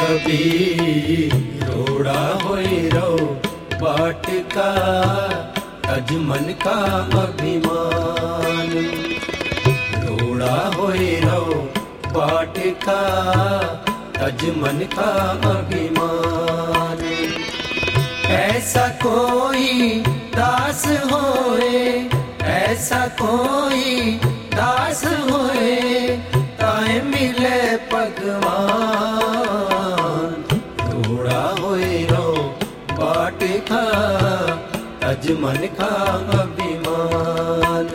कभी रोड़ा होई रो बाट का अजमन का अभिमान। रोड़ा होई रो बाट का अजमन का अभिमान। ऐसा कोई दास होए, ऐसा कोई दास होए, ताए मिले भगवान। रोड़ा होए रो बाट का अजमन का अभिमान।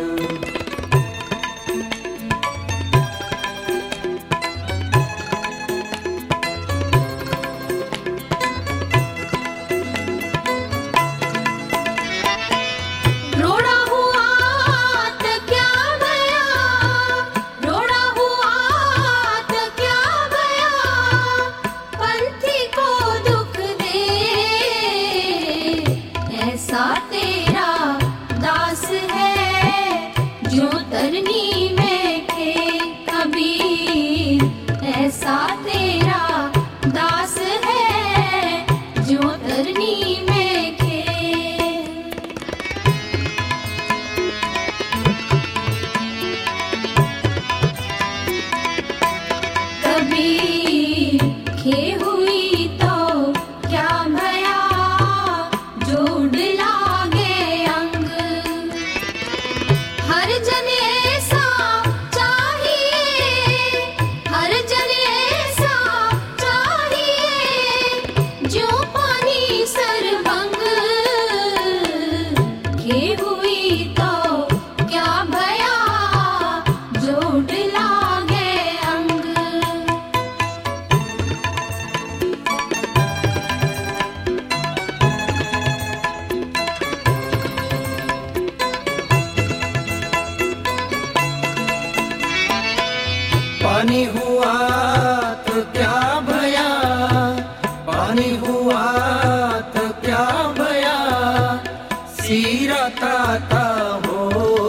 पानी हुआ तो क्या भया, पानी हुआ तो क्या भया, सीरा ताता हो।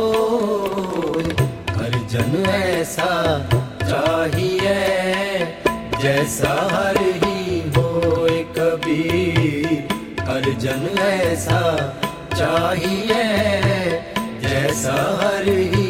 हर जन ऐसा चाहिए जैसा हर ही होए कबीर। हर जन ऐसा चाहिए जैसा हर ही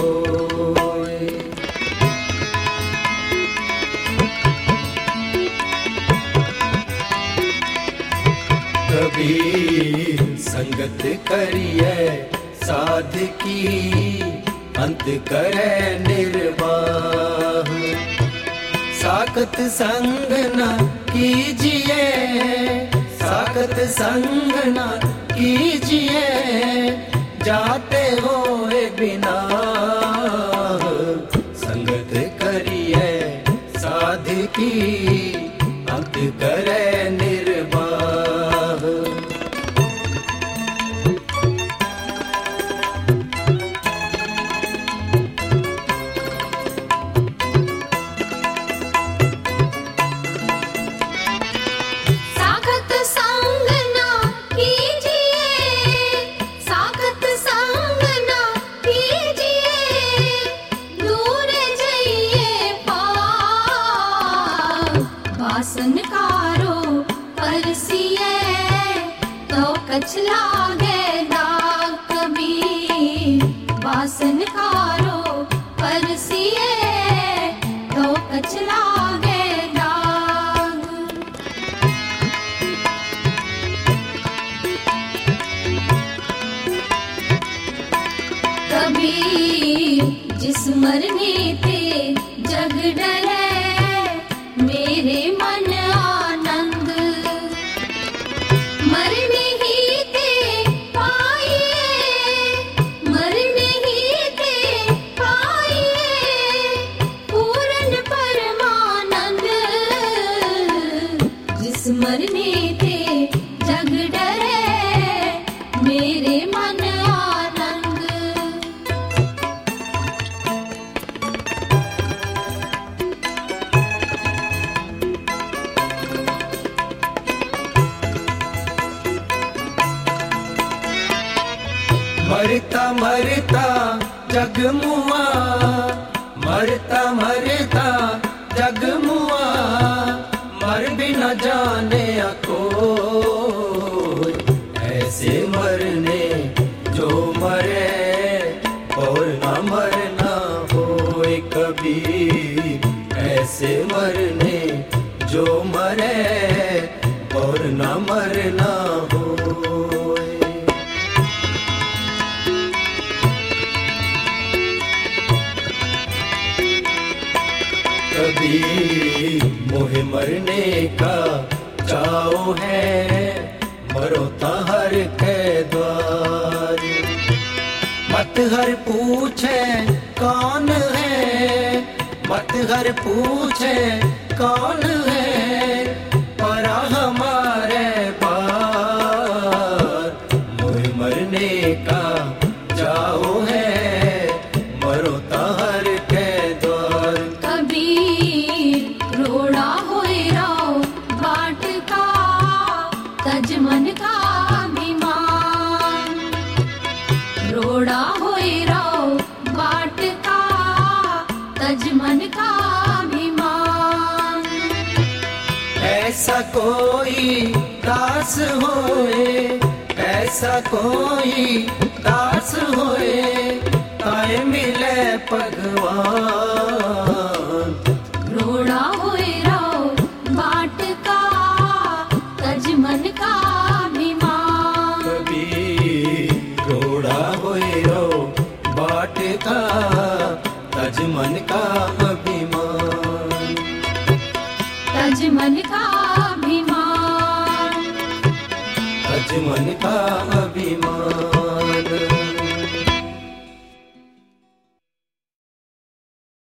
कबीर। संगत करिए साध की, अंत करे निर्वाह। साकत संग न कीजिए, साकत संग न कीजिए, जाते होए बिना। संगत करिए साध की, अंत करे निर्वाह। वासनकारो परसिए तो कछ लागे दाग कबीर। वासनकारो परसिए तो कछ लागे दाग। कबीर जिस मरने ते जग डरे, मेरे मन आनंद। मरने ही ते पाइए, मरने ही ते पाइए, पूर्ण परमानंद। जिस मरने ते जग डरे, मेरे मन आनंद। मरता मरता जग मुआ, मरता मरता जग मुआ, मर भी ऐसे मरने जो मरे और न मरना होए। कभी मोहे मरने का चाओ है, मरो ताहर के द्वार। मत हर पूछे कौन है, मत हर पूछे कौन है, परा हमारे पार। मोहे मरने का चाओ है, मरो ताहर के द्वार। कबीर रोड़ा होए राव बाट का, तज मन का अभिमान। रोड़ा होए राव बाट का, तज मन का अभिमान। ऐसा कोई दास होए, ऐसा कोई दास होए, ताए मिले भगवान। रोड़ा होए राव बाट का, तज मन का अभिमान। कबीर रोड़ा होए रो बाट का, तज मन का अभिमान। तज मन का अभिमान। तज मन का अभिमान।